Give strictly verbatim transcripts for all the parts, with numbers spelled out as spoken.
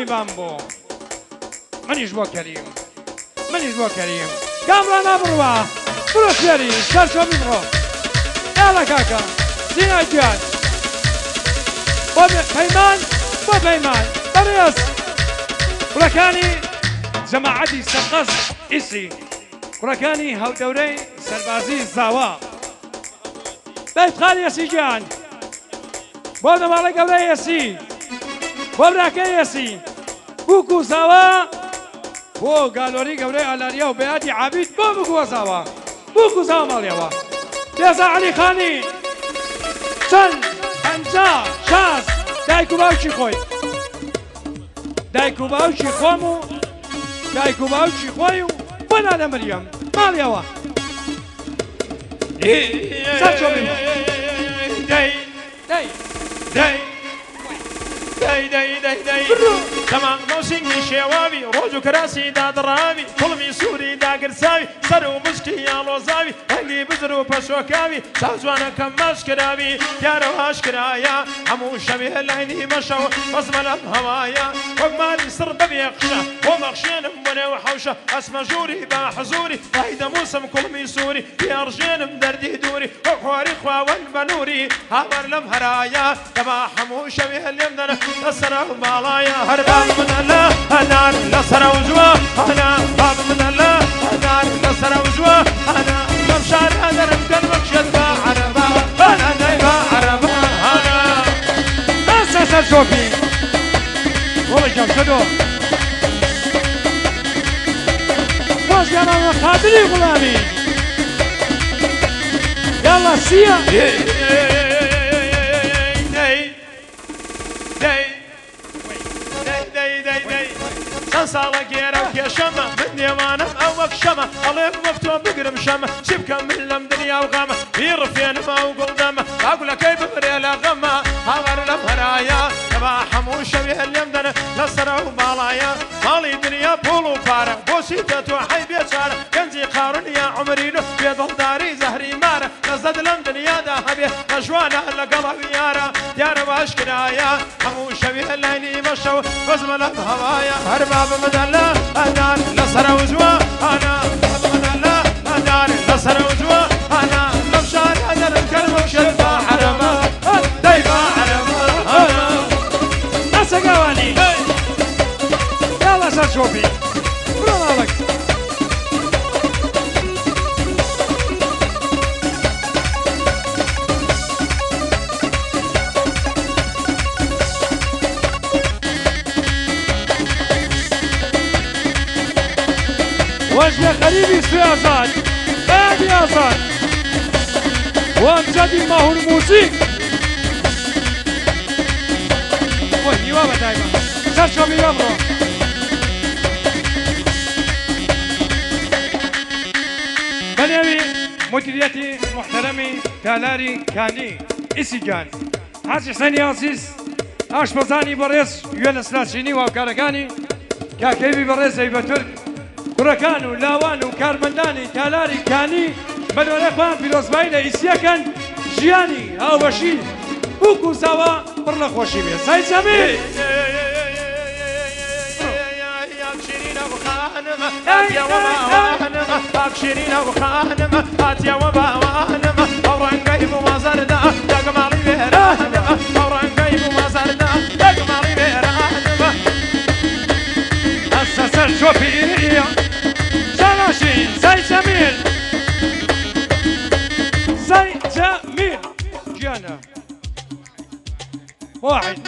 قەیبان بۆ منیش بۆ کەریم منیش بۆ کەریم کامران نابڕوە بڕۆ فێری سەرچۆمی بڕۆ ئێڵە کاکە زینا گیان بۆ پەیمان بۆ پەیمان بەڕێز کوڕەکانی جەماعەتی سەرقەز ئیسی کوڕەکانی هەودەورەی سەربازی زاوا بەیتخان یەسی گیان بۆ دەماڵە گەورەی یەسی بۆ براکەی یەسی بووکو زاوا بۆ گالۆری گەورەی ئالاریا و بەیادی عابید بۆ بگووە زاوا بووکو زاوا ماڵیەوە بێزا عەلی خانی چەند پەنجا شاست دایک و باوکی خۆی دایک و باوکی خۆم و دایک و باوکی خۆی و بۆ نانە مەریەم ماڵیەوە سەرچۆمی دەی دەی دەی دەی دەی دەی دەی تەمام مۆسینگی شێواوی ڕۆژ و کراسی دادڕاوی کوڵمی سووری داگرساوی سەر و مشکی یاڵۆزاوی هەنگی بزر و پەشۆکاوی چاوجوانەکەم ماش کراوی دیارە هاش کرایە هەموو شەوێ لاینی مەشەوە بەزمە لەم هەوایە وەکمانی سڕ بەبێ قشە بۆ مەخشێنم بۆ نێوە حەوشە ئەسمە ژووری با حەزوری وای دەموسم کوڵمی سووری پێڕژێنم دەردی دووری وەک خواری خواوەن بە نووری هاوار لەم هەرایە دەبا هەموو شەوێ لێم دەنە لەسەرە و باڵایە هەر باب منە لە هەنار لەسەرە و جووە هەنا باب منە لە هەنار لەسەرە و جووە هەنا لەم شارە دەرم کەن بەخشێت بە عەرەبا هەنا دەی بە عەرەبا هەنا ئەسە سەرچۆپی وڵی جەم شەدۆ خۆشگەمانە خاتری غوڵامی یاڵا سیە چەند ساڵە گێرە و کێشەمە من نێوانم ئەو وەک شەمە ئەڵێم وەک تۆ بگرم شەمە چی بکەم من لەم دنیا و غەمە بیڕفێنمە و گوڵدەمە باگولەکەی ببرێ لە غەمە هاوار لەم هەرایە دەبا هەموو شەوێ لێم دەنە لەسەرە و باڵایە ماڵی دنیا پوڵ و پارە بۆچی دەتوە حەی بێچارە گەنجی قارون یا عومرین و بێدڵداری زەهری مارە لەزەد لەم دنیادا هەبێ ئەژوانە لەگەڵە یارە دیارە باش کرایە هەموو شەوێ لاینی مەشەوە بەزمە لەم هەوایە هەر باب منە لە هەنار لەسەرە و جووە هەنا باب منە لە هەنار لەسەرە و جووە هەنا لەم شارە دەرم کەن بەخشێت بە عەرەبا دەی بە عەرەبا هەنا ئەسە گاوانی یاڵا سەرچۆپی بڕۆ ماڵک وجه غريبي سياسات هادي آزاد وامجدي ماهو الموسيق وهي وابا دايما سرشوبي يبرو بنيوي مديريتي محترمي تالاري كاني إسيجان حاج حسين عزيز آشپزانی بەڕێز یوێنە سلاسینی و هاوکارەکانی کاکەیبی بەڕێز زەیبەتورک کوڕەکان و لاوان و کارمەندانی تالاری کانی بەنۆرە خۆیان پیرۆزبایی لە ئیسیەکەن ژیانی هاوبەشی بووک و زاوا پڕ لە خۆشی بێ سای جەمیل باکشیرینە و خانمە هاتیەوە باوانمە ئەو ڕەنگەی بوومەزەردا دەگەماڵی وێرانمە ئەو ڕەنگەی بوومەزەردا دەگەماڵی وێرانمە ئەسە سەرچۆپی ئیریا شاناشین سای جەمیل سای جەمیل گیانە واحد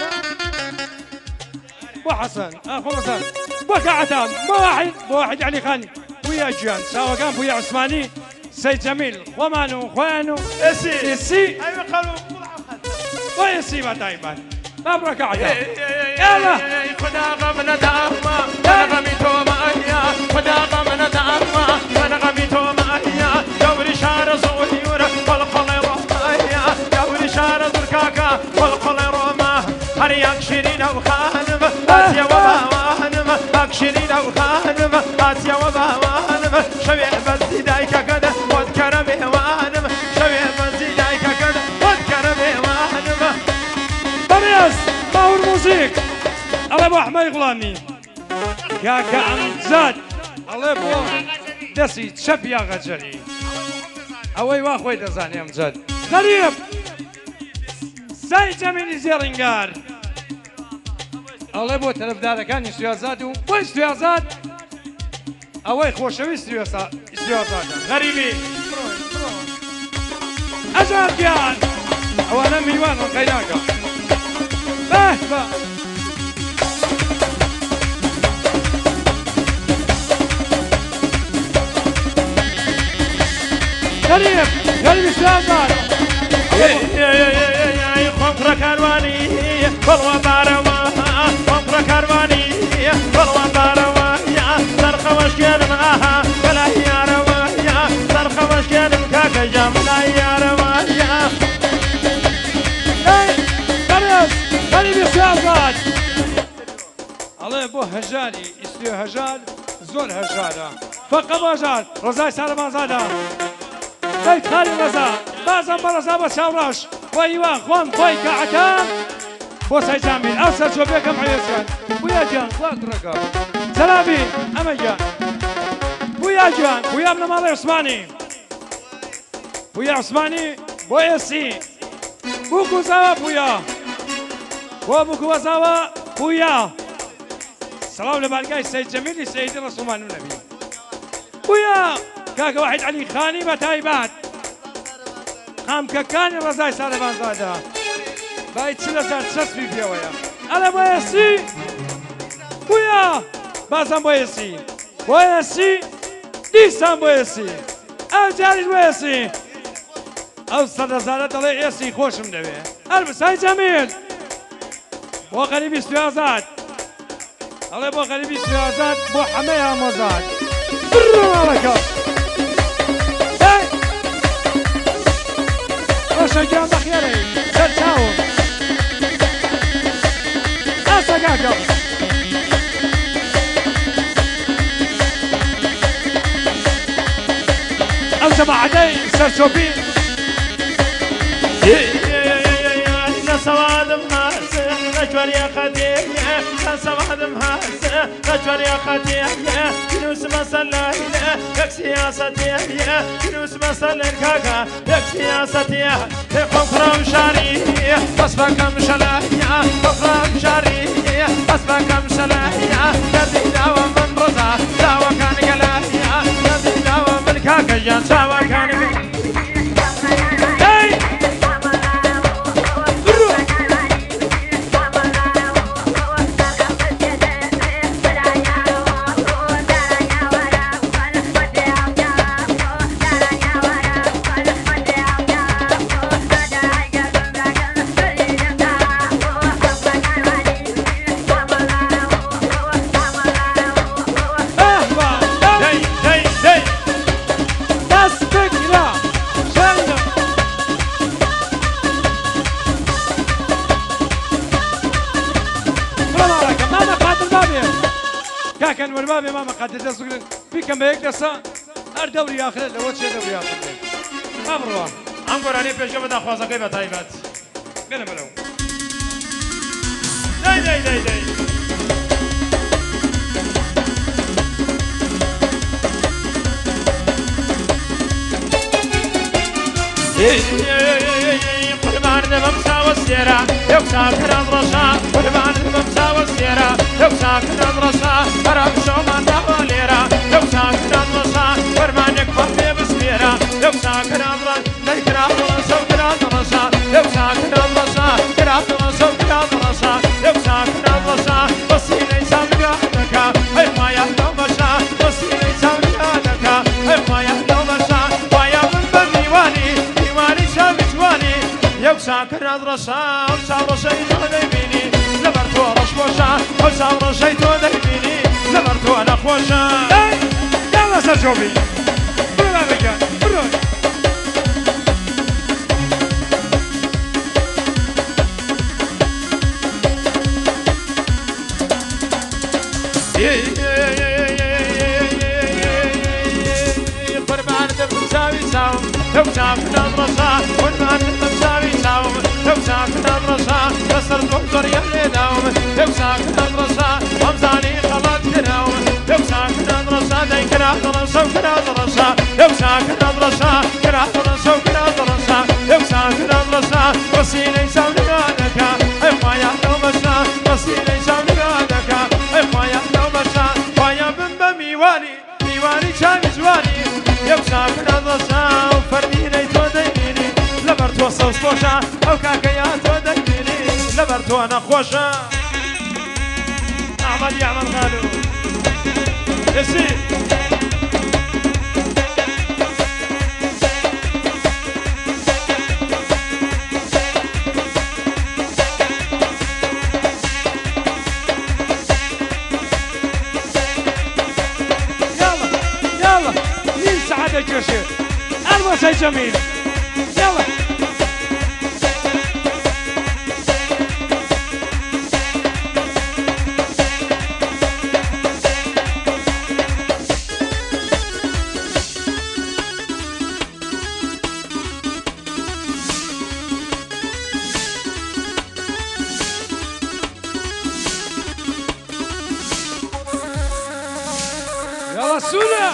بو حسن اخو حسن بو كعتام بو واحد بو واحد علي خان ويا جيان سوا كان بويا عثماني سي جميل ومانو خوانو اسي اسي ايوه قالوا ويسي ما دايما مبروك عتام يلا خدا غمنا دعما انا غميتو ما ايا خدا غمنا دعما انا غميتو ما ايا دوري شار زغيورة والقل روما ايا دوري شار زركاكا والقل روما هرياك شيرين او خانم آسيا وباوانم اكشيرين او خانم آسيا وباوانم شوي بزي دايكا كده وذكر بهوانم شوي بزي دايكا كده وذكر بهوانم بريس باور موسيق الله ابو احمد مای غڵامی کاکە ئەمجاد ئەڵێ بۆ دەستی چەپ یا غەجەری ئەوەی وا خۆی دەزانێ ئەمجاد غەریب سای جەمیلی زێڕینگار ئەڵێ بۆ تەرەفدارەکانی سوێزاد و بۆی سوێزاد ئەوەی خۆشەویستی سوێزادە غەریبی ئەجادیان ئەوانە میوان ڕقەی ناکە بەه بە غەریب غەریبی سوێزاد خۆم کوڕە کاروانی بەڵوا بارەوە خۆم کوڕە کاروانی بەڵوا بارەوە سەرخەوەشکێنم ئاها بەلای یارەوە سەرخەوەشکێنم کاکە جام بەلای یارەوە غەریبی سوێزاد ئەڵێ بۆ هەژاری ئیستی هەژار زۆر هەژارە فەقە بەژار ڕزای سارەمازادە دەی خالی ڕەزا بازم بە ڕەزا بە چاوڕەش بۆ هیوا خۆم خۆی کەعەتان بۆ سەیجامی ئەو سەرچۆ بێکەم عێزیان بویا گیان خوا کوڕەکە سەلامی ئەمە گیان بویا گیان بویا بنە ماڵی عوسمانی بویا عوسمانی بۆ ئێسی بووکو زاوە بویا بۆ بووکو وەزاوە بویا سەڵاو لە بارگای سەید جەمیلی سەیدی ڕەسوڵمان و نەبی بویا کاکە وحید عەلی خانی بە تایبەت قامکەکانی ڕەزای سارەبانزادە بای چل هەزار چەسبی پێوەیە ئەلە بۆ ئێسی بویا بازم بۆ ئێسی بۆ ئێسی دیسان بۆ ئێسی ئەو جاریش بۆ ئێسی ئەو سەد هەزارە دەڵێ ئێسی خۆشم دەوێ هەر بسای جەمیل بۆ غەریبی سوێزاد ئەڵێ بۆ غەریبی سوێزاد بۆ حەمەی ئامۆزاد بڕۆ ماڵەکە ڕۆشە گیان بەخێرەی سەر چاوم ئاسە کاکە ئەو جەماعەتەی سەرچۆپی سوادم هاسه نجوري خديه سوادم هاسه نجوري خديه ينوس مسلا يك سياستيه ينوس مسلا كاكا يك سياستيه قوم فرام شاري بس بكم شلايا فرام شاري بس بكم شلايا كدي داوا من رزا داوا كان قلايا كدي داوا من كاكا جان سوا كان كان والبابي ماما قد تسقط بكم بيكدسا هر دوري اخر لو تشي دوري اخر امروا امر عليه بيجو بدا خوازه كيف تايبات بلا بلا داي داي داي داي قربان الممسى والسيرة يوساك الأضرشا قربان الممسى والسيرة يوساك الأضرشا أرام شومان داوليرا يوساك الأضرشا قربانك فرمي بسبيرا يوساك الأضرشا ذكرى الأضرشا وكرا الأضرشا يوساك الأضرشا كرا الأضرشا وكرا الأضرشا يوساك الأضرشا بصي ليس مقادك أي ما يهدو مشا بصي ليس مقادك أي ما يهدو مشا ويا من بنيواني ديواني شابتواني يوساك الأضرشا وصار شيء ديبيني لبرتو رشوشا وصار شيء ديبيني لبرتو أنا خوشا يلا سرجوبي برا بكا برا قربان المساوي ساوم يوساك الأضرشا قربان المساوي ساوم لو ساكن الرشا بس الدكتور يلي داوم لو ساكن الرشا ومزاني خلط كراوم لو ساكن الرشا داي كرا درسا وكرا درسا لو ساكن الرشا كرا درسا وكرا درسا لو ساكن الرشا وسيلي ساوني غادكا اي خوايا لو بشا وسيلي ساوني غادكا اي خوايا لو بشا خوايا بن بميواني ميواني شامي جواني لو ساكن الرشا وفرديني تو دينيني لبرتو صوصوشا او كاكيا تو دينيني لبرتو انا خوشا احمد يعمل غالو يسير الجوشي البس جميل يلا يلا سولا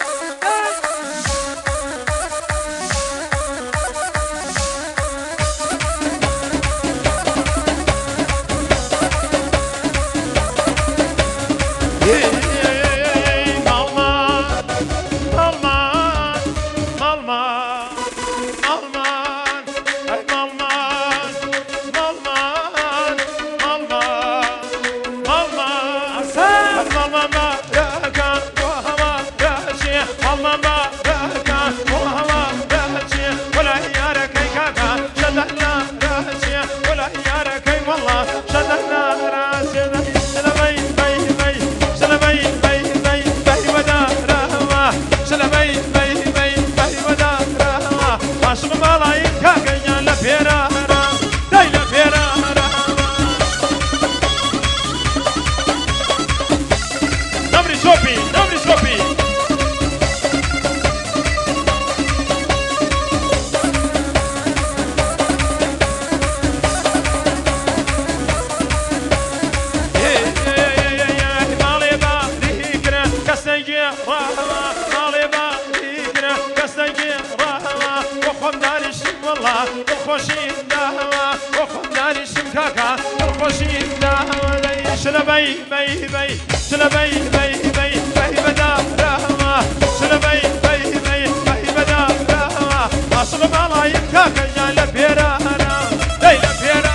شلبي بي بي شلبي بي بي بي بدا رهما شلبي بي بي بي بدا رهما اصل ما يبكاك يا لبيرا ليلى بيرا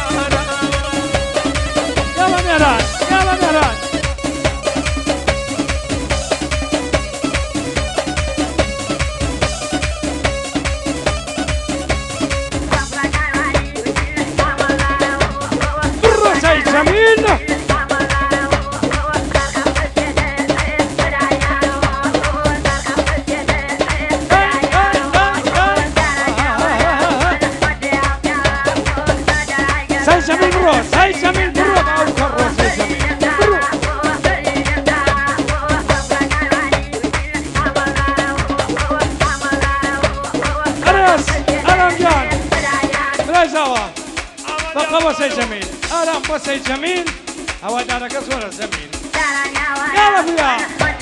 يلا ميران يلا ميران برا جميل هاي جميل برو او كروس هاي جميل برو أنس ألم جان بلا جوا بقى بس هاي جميل ألم بس هاي جميل هو دارك صورة جميل يلا بيا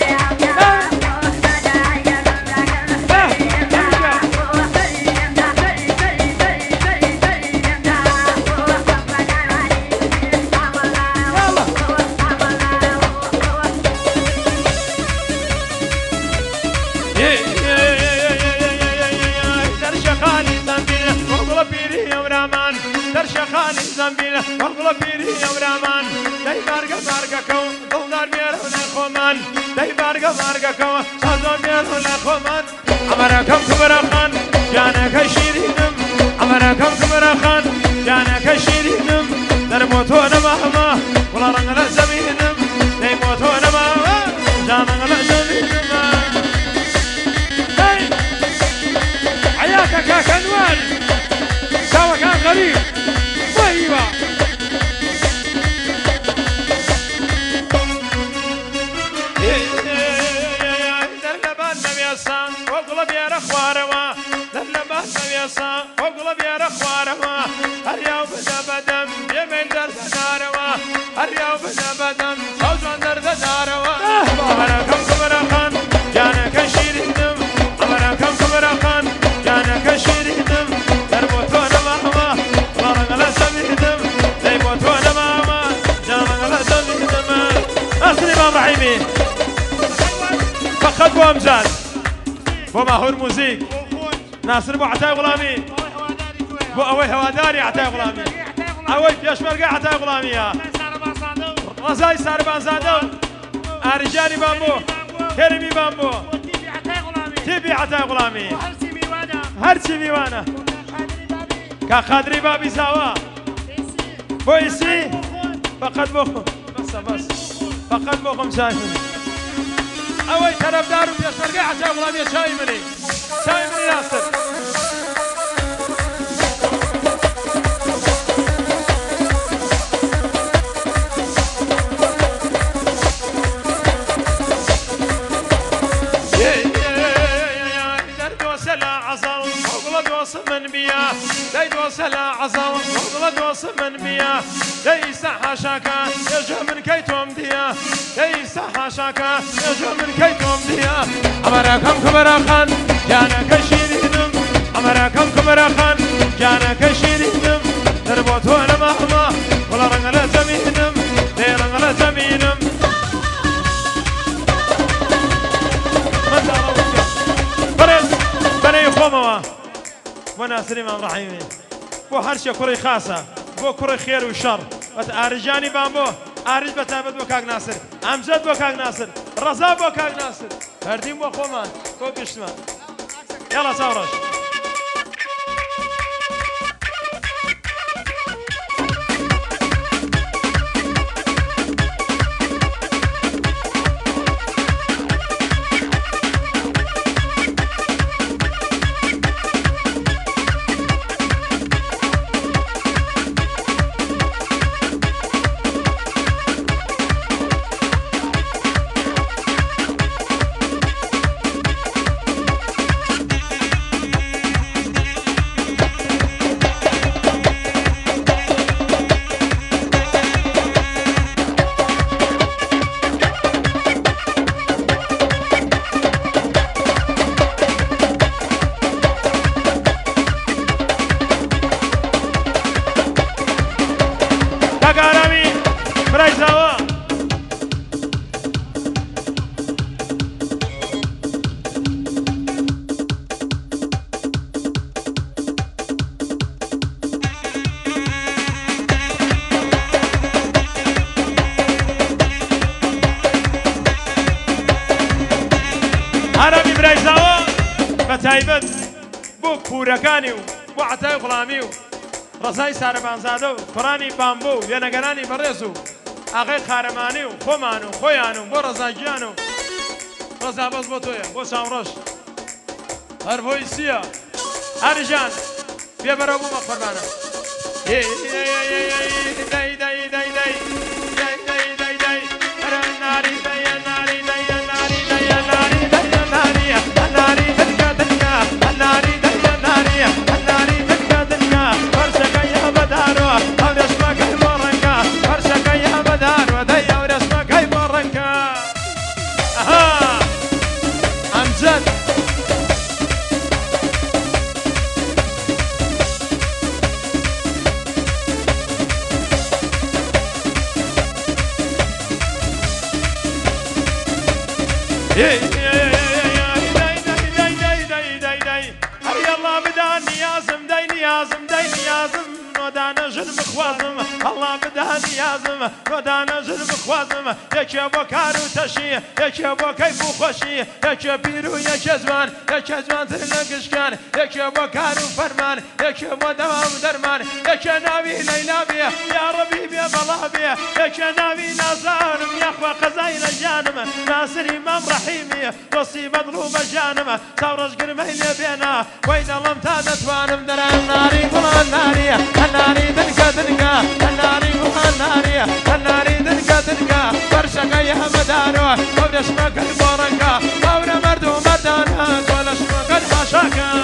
خالي زنبيله والله بيري يا ورامان داي بارقه بارقه كو دولار بير ولا خومان داي بارقه بارقه كو صدر بير ولا خومان امركم كبرخان جانك شيرينم امركم كبرخان جانك شيرينم در موتو نماما ولا رنگ زمينم داي موتو نماما جانك زمينم هاي حياك كاك انوار سوا كان غريب طيبة درلبان نبيسان وقلب يا رخوارما درلبان نبيسان وقلب يا رخوارما هر يا رحيمي فقط بو امجاد بو ماهور موزيك ناصر بو عتاي غلامي بو اوي هواداري عتاي غلامي اوي بيشمرقه عتاي غلامي رزاي ساربان زادو ارجاني بامبو كريمي بامبو تيبي عتاي غلامي هرشي ميوانا كخادري بابي سوا بويسي فقط بوخم بس بس فقط بوخم شايفني اوي طرف دارو بيشمرقه عتاي غلامي شاي مني شاي مني ناصر من بيا دايد وصل عظم وغلد وصل من بيا ليس حاشاكا يجو من كيتهم ديا ليس حاشاكا يجو من كيتهم ديا أمركم كبرخان جانا كشيرينم أمركم كبرخان جانا كشيرينم تربطوا لمهما ولا رنغلا زمينم لي رنغلا زمينم من دارو برس بني خوموا وناصر امام رحيمي بو هرشة كوري خاصة بو كوري خير وشر ارجاني بامبو ارج بتابت بو كاك ناصر امجد بو كاك ناصر رضا بو كاك ناصر فردين بو خومان بو قشتمان يلا صورش عربي بريزاوا بتايبت بو كوركاني بو عتاي غلامي رزاي ساربان زادو قراني بامبو ينقراني بريسو اغي خارماني خومانو خويانو بو رزاجيانو رزا بس بوتويا بو سامروش هرفويسيا ارجان بيبرو بو مقربانا داي داي داي داي داي الله بدهني يازم ودانا جرب خوازم يكي بو كارو تشي يكي بو كيفو خوشي يكي بيرو يكي زمان يكي زمان ترنقش كان يكي بو كارو فرمان يكي بو دوام درمان يكي ناوي ليلى بيه يا ربي بيه بلا بيه يكي ناوي نازارم يا اخوة قزايل جانم ناصر امام رحيمي وصي مضروب جانم ثورش قرميل بينا وين الله امتادت وانم دران ناري فلان ناري الناري دنكا دنكا الناري الناري الناري دنكا دنكا فرشك يا مدارو ورش مكان بورنكا ورا مردو مدانا ولش مكان حشاكا